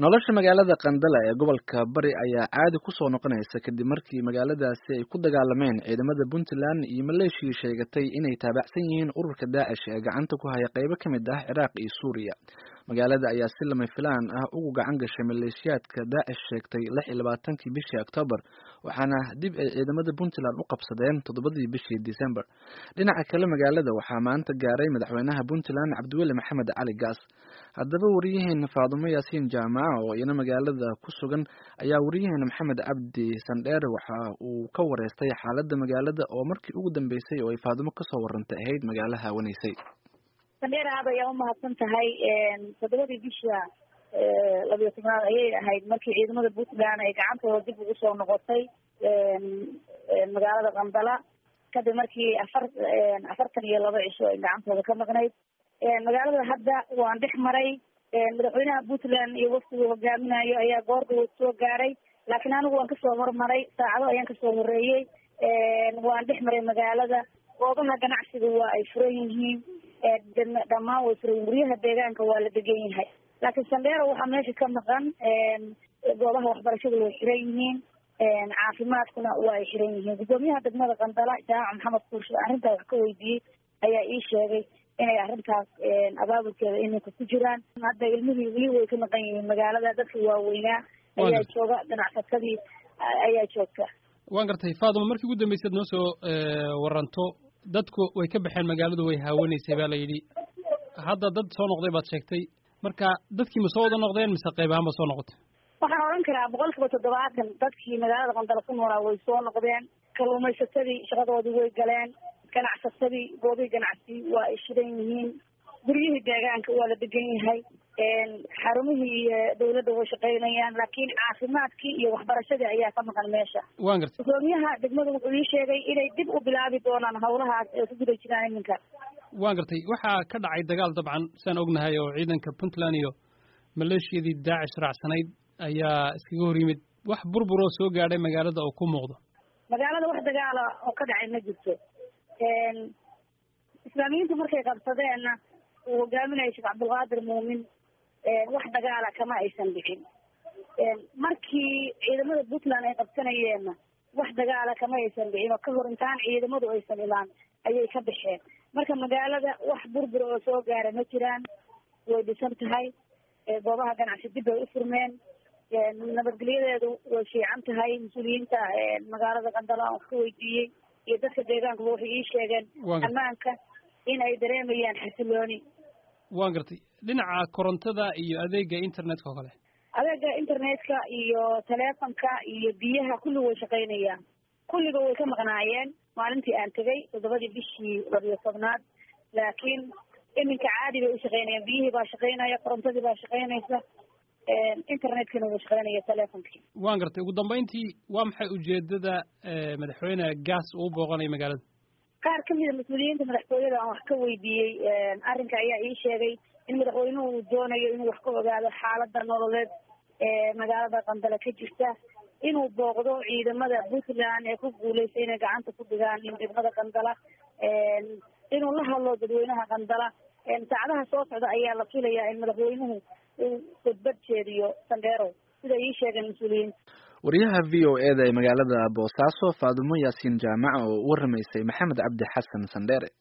nolosha magaalada Qandala ee gobolka Bari ayaa caadi ku soo noqonaysa kadib markii magaaladaasi ay ku dagaalameen ciidamada Puntland iyo Maleeshiya sheegatay inay taabacsan yihiin ururka Daesh ee gacanta ku haya qaybo ka mid ah Ciraaq iyo Suuriya. Magaalada ayaa si lama filaan ah ugu gacan gashay maleeshiyaadka Daesh sheegtay 26 bishii Oktoobar, waxaana dib ay ciidamada Puntland u qabsadeen 7 bishii Diseembar. Dhinaca kale, magaalada waxaa maanta gaaray madaxweynaha Puntland Cabdiweli Maxamed Cali Gaas. Haddaba wariyaheena Faadumo Yaasiin Jaamac oo iyana magaalada ku sugan ayaa wariyaheena Maxamed Cabdi Sandheere waxa uu ka wareystay xaaladda magaalada oo markii ugu dambeysay oo ay Faadumo ka soo warantay ahayd magaalaha Waneysay. Sandheere aad ayaa u mahadsan tahay. 7 bisha 12 ayay ahayd markii ciidamada Puntland ay gacantooda dib ugu soo noqotay magaalada Qandala kadib markii 42 cisho ay gacantooda ka maqnayd. magaalada hadda waan dhex maray madaxweynaha Puntland iyo wafdiga hogaaminayo ayaa goordhow soo gaaray, laakiin anigu waan kasoo hormaray saacado ayaan kasoo horeeyay. waan dhex maray magaalada, goobaha ganacsiga waa ay furan yihiin, dhammaan way furan yihiin, guryaha deegaanka waa la degan yahay, laakiin Sandheere waxaa meesha ka maqan goobaha waxbarashada way xiran yihiin, caafimaadkuna waa ay xiran yihiin. gudoomiyaha degmada Qandala Jaamac Maxamed Kurshe arrintaa wax ka weydiiyey ayaa ii sheegay inay arrintaas abaabulkeeda iminka ku jiraan. hadda ilmihii weli way ka maqan yihiin magaalada, dadka waaweynaa ayaa jooga, ganacsatadii ayaa joogta. waan gartay Faadumo, markii ugu dambeysay noo soo waranto dadku way ka baxeen magaaladu, way haawanaysay baa la yidhi. hadda dad soo noqday baad sheegtay, marka dadkii ma soo wada noqdeen mise qayb ahaan ba soo noqotay? waxaan odhan karaa 70% dadkii magaalada Qandala ku noolaa way soo noqdeen, kalluumaysatadii shaqadoodii way galeen, ganacsatadii goobihii ganacsi waa ay shidan yihiin, guryihii deegaanka waa la degan yahay, xarumihii dawladda way shaqaynayaan, laakiin caafimaadkii iyo waxbarashadii ayaa ka maqan meesha. waan gartay gudoomiyaha degmada wuxuu ii sheegay inay dib u bilaabi doonaan hawlahaas ee ku guda jiraan iminka. waan gartay waxaa ka dhacay dagaal dabcan saan ognahay oo ciidanka Puntland iyo maleeshiyadii Daesh raacsanayd ayaa iskaga hor yimid. wax burbur oo soo gaadhay magaalada oo ku muuqdo? magaalada wax dagaala oo ka dhacay ma jirto. islaamiyiintu markay qabsadeenna uu hogaaminayo Sheekh Cabdulqaadir Muumin, wax dagaala kama aysan dhicin. markii ciidamada Puntland ay qabsanayeenna wax dagaala kama aysan dhicin, oo ka hor intaan ciidamadu aysan ilaan ayay ka baxeen. marka magaalada wax burbur oo soo gaara ma jiraan, way dhisan tahay, goobaha ganacsi dib bay u furmeen, nabadgelyadeedu way fiican tahay. mas-uuliyiinta magaalada Qandala aan ka weydiiyey iyo dadka deegaankuba waxay ii sheegeen ammaanka in ay dareemayaan xasilooni. waan gartay dhinaca korontada iyo adeega internetka oo kale? adeega internetka iyo telefonka iyo biyaha kulli way shaqaynayaan, kulliba way ka maqnaayeen maalintii aan tegay 7 bishii 12, laakiin iminka caadi bay u shaqaynayaan. biyihii baa shaqaynaya, korontadii baa shaqaynaysa, internetkana wuu shaqaynaya, telefonkii. waan gartay ugu dambeyntii waa maxay ujeedada madaxweyne Gaas uu booqanay magaalada? qaar ka mida mas-uuliyiinta madaxtooyada aan wax ka weydiiyey arrinka ayaa ii sheegay in madaxweynuhu uu doonayo inuu wax ka ogaado xaaladda nololeed ee magaalada Qandala ka jirta, inuu booqdo ciidamada Puntland ee ku guuleystay inay gacanta ku dhigaan degmada Qandala, inuu la hadlo dadweynaha Qandala. saacadaha soo socda ayaa la filayaa in madaxweynuhu uu khudbad jeediyo Sandheere sida ii sheegeen mas-uuliyiinta. wariyaha VOA-da ee magaalada Boosaaso Faadumo Yaasiin Jaamac oo u waramaysay Maxamed Cabdi Xasan Sandheere.